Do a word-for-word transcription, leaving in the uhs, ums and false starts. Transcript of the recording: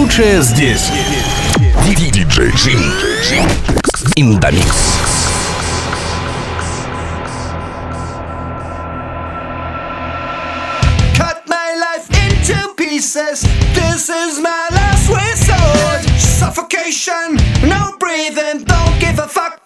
Лучшее здесь. Диджей Джим. In the mix. Pieces. This is my last resort. Suffocation, no breathing, don't give a fuck